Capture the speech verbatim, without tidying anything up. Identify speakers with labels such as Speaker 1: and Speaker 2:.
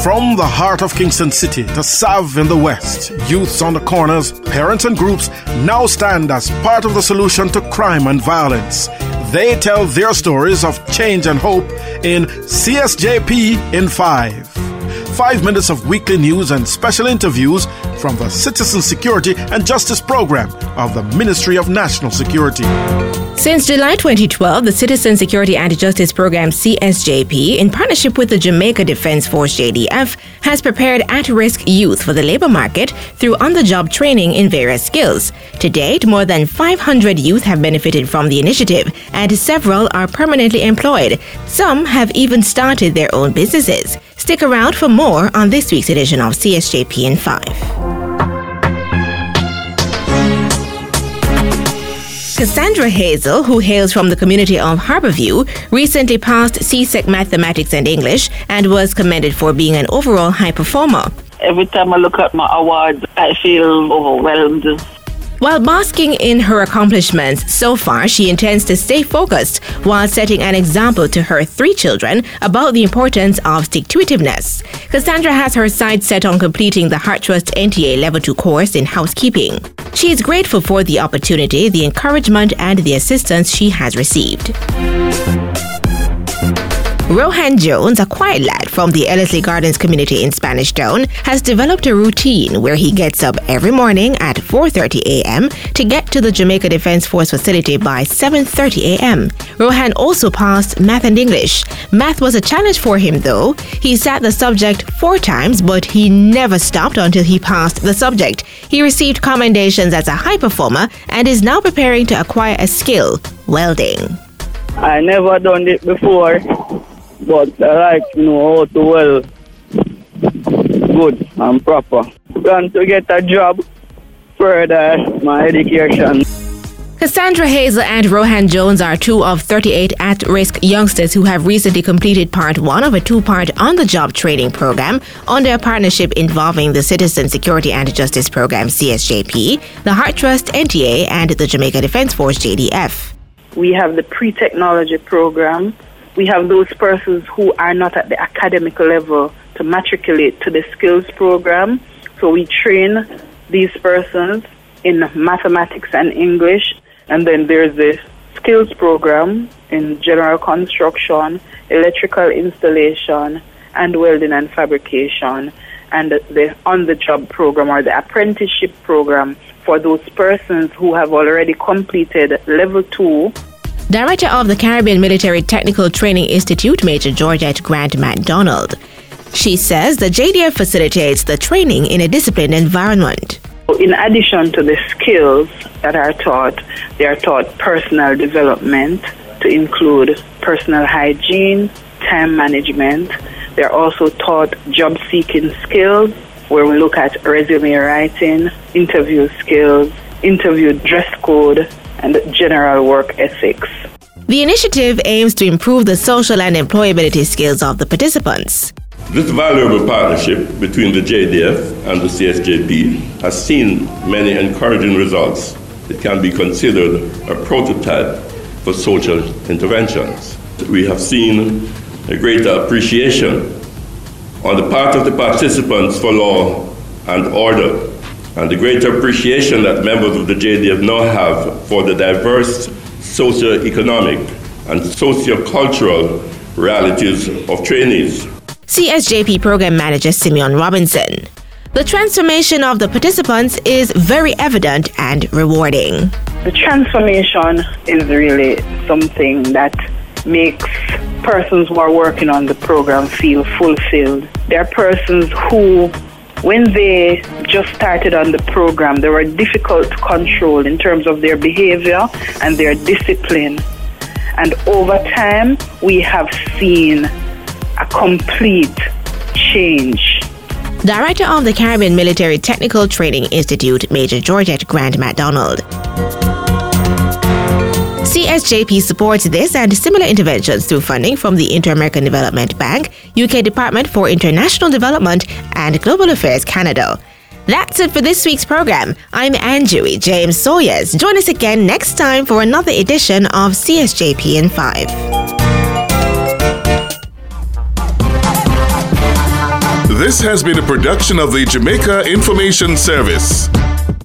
Speaker 1: From the heart of Kingston City to Sav in the west, youths on the corners, parents and groups now stand as part of the solution to crime and violence. They tell their stories of change and hope in C S J P in five. Five minutes of weekly news and special interviews from the Citizen Security and Justice Program of the Ministry of National Security.
Speaker 2: Since July twenty twelve, the Citizen Security and Justice Program C S J P, in partnership with the Jamaica Defence Force J D F, has prepared at-risk youth for the labour market through on-the-job training in various skills. To date, more than five hundred youth have benefited from the initiative, and several are permanently employed. Some have even started their own businesses. Stick around for more on this week's edition of C S J P in five. Cassandra Hazel, who hails from the community of Harborview, recently passed C S E C Mathematics and English and was commended for being an overall high performer.
Speaker 3: Every time I look at my awards, I feel overwhelmed.
Speaker 2: While basking in her accomplishments so far, she intends to stay focused while setting an example to her three children about the importance of stick-to-itiveness. Cassandra has her sights set on completing the HeartTrust N T A Level two course in housekeeping. She is grateful for the opportunity, the encouragement, and the assistance she has received. Rohan Jones, a quiet lad from the Ellerslie Gardens community in Spanish Town, has developed a routine where he gets up every morning at four thirty a.m. to get to the Jamaica Defence Force facility by seven thirty a.m. Rohan also passed Math and English. Math was a challenge for him though. He sat the subject four times, but he never stopped until he passed the subject. He received commendations as a high performer and is now preparing to acquire a skill, welding.
Speaker 3: I never done it before, but I like to know how to weld good and proper. Plan to get a job, further my education.
Speaker 2: Cassandra Hazel and Rohan Jones are two of thirty-eight at-risk youngsters who have recently completed part one of a two-part on-the-job training program under a partnership involving the Citizen Security and Justice Program C S J P, the HeartTrust N T A, and the Jamaica Defence Force J D F.
Speaker 3: We have the pre-technology program. We have those persons who are not at the academic level to matriculate to the skills program. So we train these persons in mathematics and English. And then there's the skills program in general construction, electrical installation, and welding and fabrication. And the on-the-job program or the apprenticeship program for those persons who have already completed level two.
Speaker 2: Director of the Caribbean Military Technical Training Institute, Major Georgette Grant MacDonald. She says the J D F facilitates the training in a disciplined environment.
Speaker 3: In addition to the skills that are taught, they are taught personal development to include personal hygiene, time management. They're also taught job-seeking skills, where we look at resume writing, interview skills, interview dress code, and general work ethics.
Speaker 2: The initiative aims to improve the social and employability skills of the participants.
Speaker 4: This valuable partnership between the J D F and the C S J P has seen many encouraging results. It can be considered a prototype for social interventions. We have seen a greater appreciation on the part of the participants for law and order, and the greater appreciation that members of the J D F now have for the diverse socio-economic and socio-cultural realities of trainees.
Speaker 2: C S J P Program Manager Simeon Robinson. The transformation of the participants is very evident and rewarding.
Speaker 3: The transformation is really something that makes persons who are working on the program feel fulfilled. There are persons who, when they just started on the program, they were difficult to control in terms of their behavior and their discipline. And over time, we have seen a complete change.
Speaker 2: Director of the Caribbean Military Technical Training Institute, Major Georgette Grant MacDonald. C S J P supports this and similar interventions through funding from the Inter-American Development Bank, U K Department for International Development, and Global Affairs Canada. That's it for this week's program. I'm Anjui James Sawyers. Join us again next time for another edition of C S J P in five.
Speaker 5: This has been a production of the Jamaica Information Service.